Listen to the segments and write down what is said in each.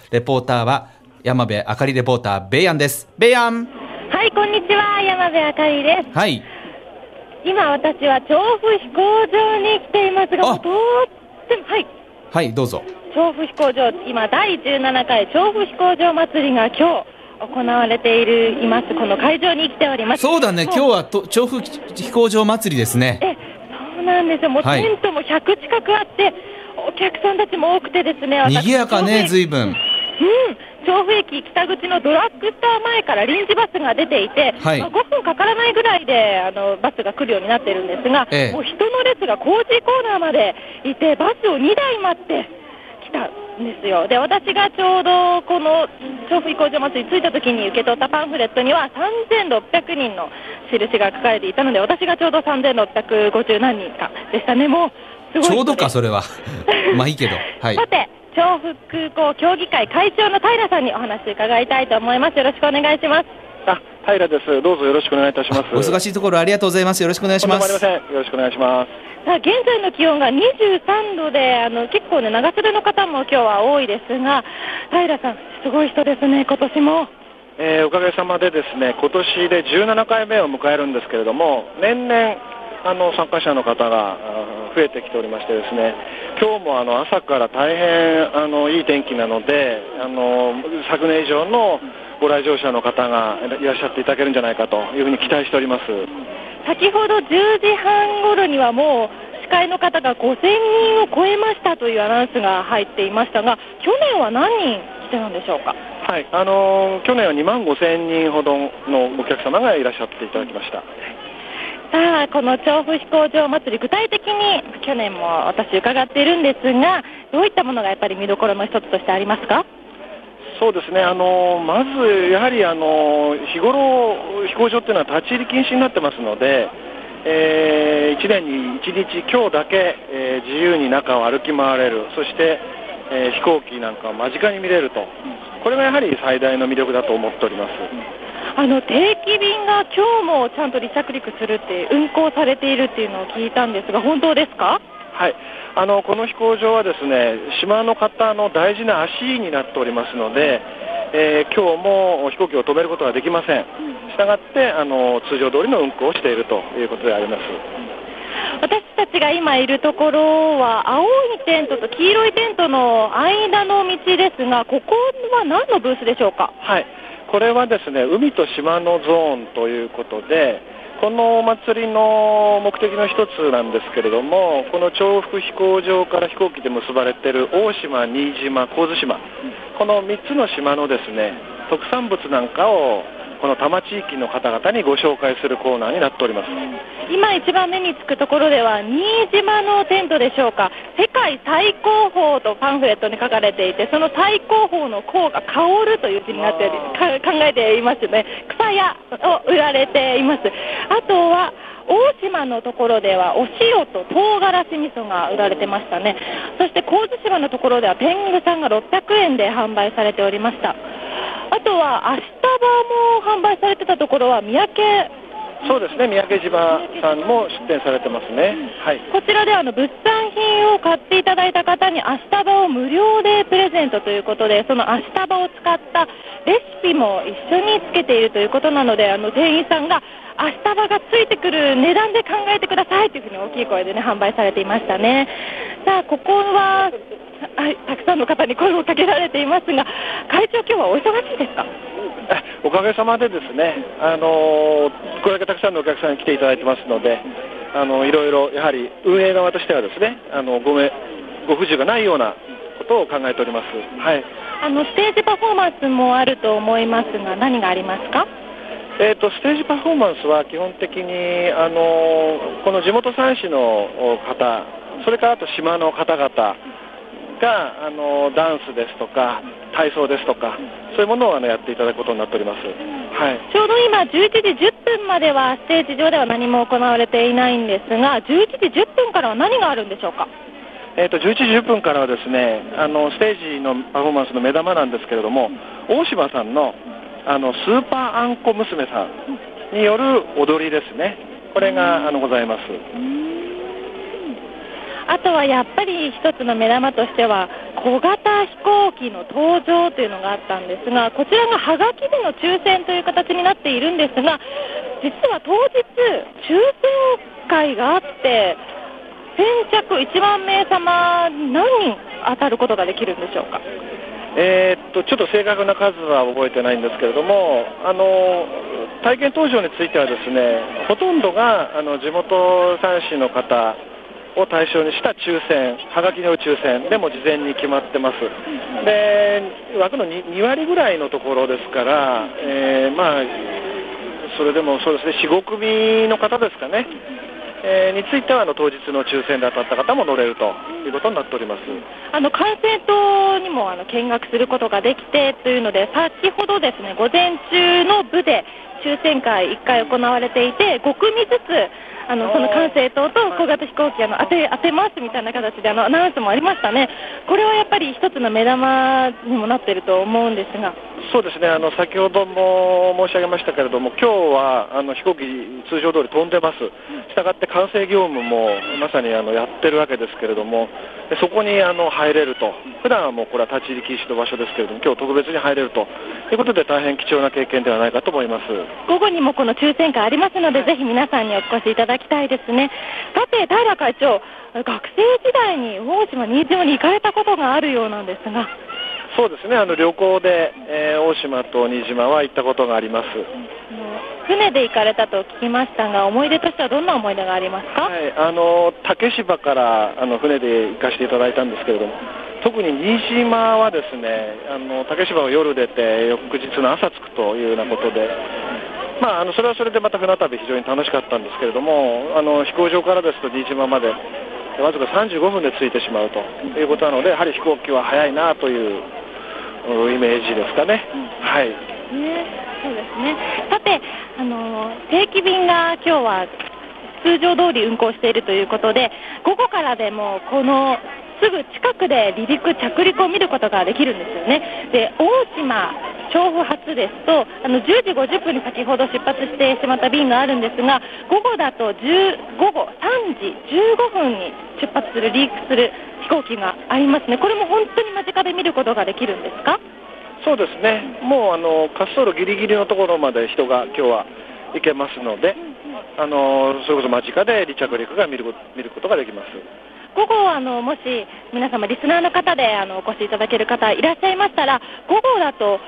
レポーターは山部あかりレポーター、ベイヤンです。ベイヤン。 はい、こんにちは、山部あかりです。 はい。 今私は調布飛行場に来ていますが、とっても、はい。 はい、どうぞ。 調布飛行場、今第17回調布飛行場祭りが今日行われています。この会場に来ております。 そうだね、今日は調布飛行場祭りですね。 そうなんですよ。もうテントも100近くあって、お客さんたちも多くてですね。 賑やかね、随分。 調布駅北口のドラッグストア前から臨時バスが出ていて、5分かからないぐらいでバスが来るようになっているんですが、もう人の列が工事コーナーまでいて、バスを2台待って来たんですよ。で、私がちょうどこの調布飛行場祭り着いた時に受け取ったパンフレットには3600人の印が書かれていたので、私がちょうど3650何人かでしたね。もうすごい。 ちょうどか、それは。まあいいけど。はい。 さて、調布空港協議会会長の平さんにお話を伺いたいと思います。よろしくお願いします。 平です。どうぞよろしくお願いいたします。 お忙しいところありがとうございます。よろしくお願いします。 よろしくお願いします。 現在の気温が23度で、結構ね、長袖の方も今日は多いですが、平さん、すごい人ですね、今年も。 おかげさまでですね、今年で17回目を迎えるんですけれども、年々参加者の方が増えてきておりましてですね、今日も朝から大変いい天気なので、昨年以上のご来場者の方がいらっしゃっていただけるんじゃないかというふうに期待しております。 先ほど10時半頃にはもう司会の方が5000人を超えましたというアナウンスが入っていましたが、去年は何人来てたんでしょうか。 はい、去年は2万5000人ほどのお客様がいらっしゃっていただきました。 さあ、この調布飛行場祭り、具体的に去年も私伺っているんですが、どういったものがやっぱり見どころの一つとしてありますか。 そうですね、まずやはり日頃飛行場っていうのは立ち入り禁止になってますので、1年に1日今日だけ、自由に中を歩き回れる、そして、飛行機なんかを間近に見れると、これがやはり最大の魅力だと思っております。 定期便が今日もちゃんと離着陸するって運航されているっていうのを聞いたんですが、本当ですか。 はい、この飛行場はですね、島の方の大事な足になっておりますので、今日も飛行機を止めることはできません。したがって通常通りの運航をしているということであります。 私たちが今いるところは青いテントと黄色いテントの間の道ですが、ここは何のブースでしょうか。 はい、これはですね、海と島のゾーンということで、このお祭りの目的の一つなんですけれども、この調布飛行場から飛行機で結ばれている大島、新島、神津島、この3つの島のですね、特産物なんかをこの多摩地域の方々にご紹介するコーナーになっております。 今一番目につくところでは新島のテントでしょうか。世界最高峰とパンフレットに書かれていて、その最高峰の高が香るという字になって考えていますね。草屋を売られています。あとは大島のところではお塩と唐辛子味噌が売られてましたね。そして神津島のところでは天狗さんが600円で販売されておりました。あとは明日場も販売されてたところは三宅。 そうですね、三宅島さんも出店されてますね。はい、 こちらでは物産品を買っていただいた方に明日場を無料でプレゼントということで、その明日場を使ったレシピも一緒につけているということなので、店員さんが明日場がついてくる値段で考えてくださいというふうに大きい声でね、販売されていましたね。さあ、ここはたくさんの方に声をかけられていますが、会長、今日はお忙しいですか。 おかげさまでですね、これだけたくさんのお客さんに来ていただいてますので、いろいろやはり運営側としてはですね、ご不自由がないようなことを考えております。はい、 ステージパフォーマンスもあると思いますが、何がありますか。 ステージパフォーマンスは基本的にこの地元3市の方、それからあと島の方々がダンスですとか体操ですとか、そういうものをやっていただくことになっております。はい、 ちょうど今11時10分まではステージ上では何も行われていないんですが、11時10分からは何があるんでしょうか。 11時10分からはですね、ステージのパフォーマンスの目玉なんですけれども、大島さんのスーパーあんこ娘さんによる踊りですね、これがございます。 あとはやっぱり一つの目玉としては小型飛行機の登場というのがあったんですが、こちらがはがきでの抽選という形になっているんですが、実は当日抽選会があって、先着1万名様何人当たることができるんでしょうか。 ちょっと正確な数は覚えてないんですけれども、体験登場についてはですね、ほとんどが地元産市の方を対象にした抽選、はがきの抽選でも事前に決まってます。で、枠の 2割ぐらいのところですから、それでもそうですね、4、5組の方ですかね、については当日の抽選で当たった方も乗れるということになっております。 管制塔にも見学することができてというので、先ほどですね、午前中の部で抽選会1回行われていて、5組ずつその管制塔と小型飛行機当てますみたいな形でアナウンスもありましたね。これはやっぱり一つの目玉にもなっていると思うんですが。 そうですね、先ほども申し上げましたけれども、今日は飛行機通常通り飛んでます。したがって管制業務もまさにやってるわけですけれども、そこに入れると、普段はもうこれは立ち入り禁止の場所ですけれども、今日特別に入れるということで、大変貴重な経験ではないかと思います。 午後にもこの抽選会ありますので、ぜひ皆さんにお越しいただきたいですね。さて、平会長、学生時代に大島、新島に行かれたことがあるようなんですが。 そうですね、旅行で、大島と新島は行ったことがあります。 船で行かれたと聞きましたが、思い出としてはどんな思い出がありますか。 はい、竹芝から船で行かせていただいたんですけれども、特に新島はですね、竹芝を夜出て翌日の朝着くというようなことで、それはそれでまた船旅非常に楽しかったんですけれども、飛行場からですと新島までわずか35分で着いてしまうということなので、やはり飛行機は早いなというイメージですかね。はい。 そうですね。さて、定期便が今日は通常通り運航しているということで、午後からでもこのすぐ近くで離陸着陸を見ることができるんですよね。で、大島調布発ですと10時50分に先ほど出発してしまった便があるんですが、午後だと午後3時15分に出発する離陸する飛行機がありますね。これも本当に間近で見ることができるんですか。 そうですね、もう滑走路ギリギリのところまで人が今日は行けますので、それこそ間近で離着陸が見ることができます。 午後もし皆様リスナーの方でお越しいただける方いらっしゃいましたら、午後だと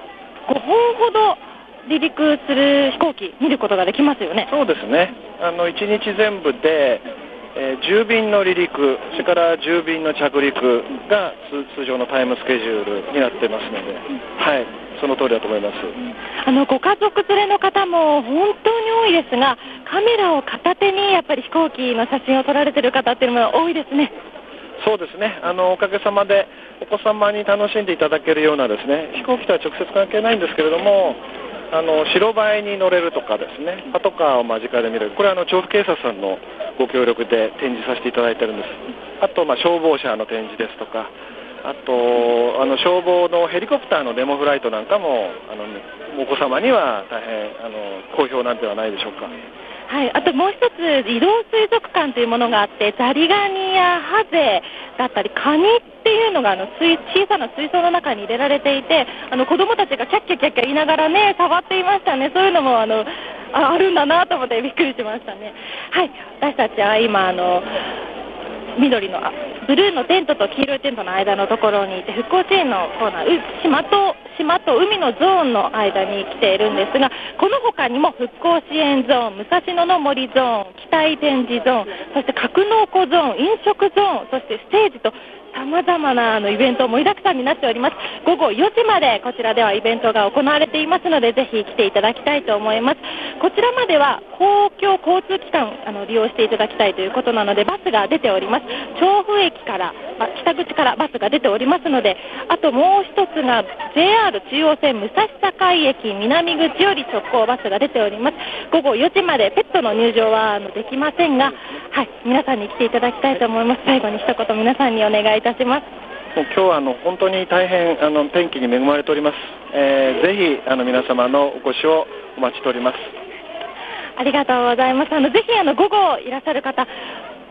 5本ほど離陸する飛行機見ることができますよね。 そうですね、1日全部で、10便の離陸、それから10便の着陸が通常のタイムスケジュールになってますので、はい、その通りだと思います。 ご家族連れの方も本当に多いですが、カメラを片手にやっぱり飛行機の写真を撮られている方っていうのも多いですね。 そうですね、おかげさまでお子様に楽しんでいただけるようなですね、飛行機とは直接関係ないんですけれども、白バイに乗れるとかですね、パトカーを間近で見れる、これは調布警察さんのご協力で展示させていただいてるんです。あと、消防車の展示ですとか、あと消防のヘリコプターのデモフライトなんかもお子様には大変好評なんではないでしょうか。 はい、あともう一つ移動水族館というものがあって、ザリガニやハゼだったりカニっていうのが小さな水槽の中に入れられていて、子どもたちがキャッキャキャッキャ言いながらね触っていましたね。そういうのもあるんだなと思ってびっくりしましたね。はい、私たちは今緑のブルーのテントと黄色いテントの間のところにいて、復興支援のコーナー、島と海のゾーンの間に来ているんですが、この他にも復興支援ゾーン、武蔵野の森ゾーン、期待展示ゾーン、そして格納庫ゾーン、飲食ゾーン、そしてステージと様々なイベント盛りだくさんになっております。午後4時までこちらではイベントが行われていますので、ぜひ来ていただきたいと思います。こちらまでは公共交通機関利用していただきたいということなので、バスが出ております。調布駅から北口からバスが出ておりますので、あともう一つが JR 中央線武蔵境駅南口より直行バスが出ております。午後4時までペットの入場はできませんが、はい、皆さんに来ていただきたいと思います。最後に一言皆さんにお願いいたします。 今日は本当に大変天気に恵まれております。ぜひ皆様のお越しをお待ちしております。 ありがとうございます。ぜひ午後いらっしゃる方、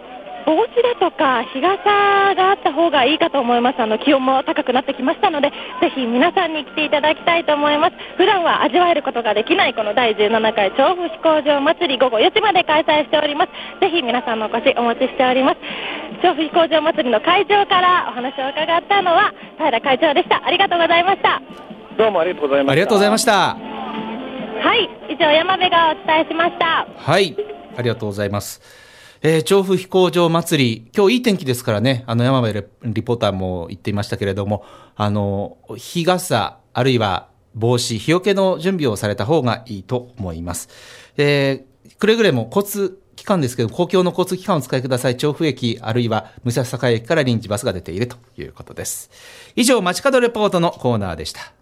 帽子だとか日傘があった方がいいかと思います。気温も高くなってきましたので、ぜひ皆さんに来ていただきたいと思います。普段は味わえることができないこの第17回調布飛行場祭り、午後4時まで開催しております。ぜひ皆さんのお越しお待ちしております。調布飛行場祭りの会場からお話を伺ったのは平会長でした。ありがとうございました。 どうもありがとうございました。 ありがとうございました。 はい、以上山部がお伝えしました。 はい、ありがとうございます。調布飛行場祭り、今日いい天気ですからね、山部リポーターも言っていましたけれども、日傘あるいは帽子、日よけの準備をされた方がいいと思います。くれぐれも交通機関ですけど、公共の交通機関をお使いください。調布駅あるいは武蔵境駅から臨時バスが出ているということです。以上、街角レポートのコーナーでした。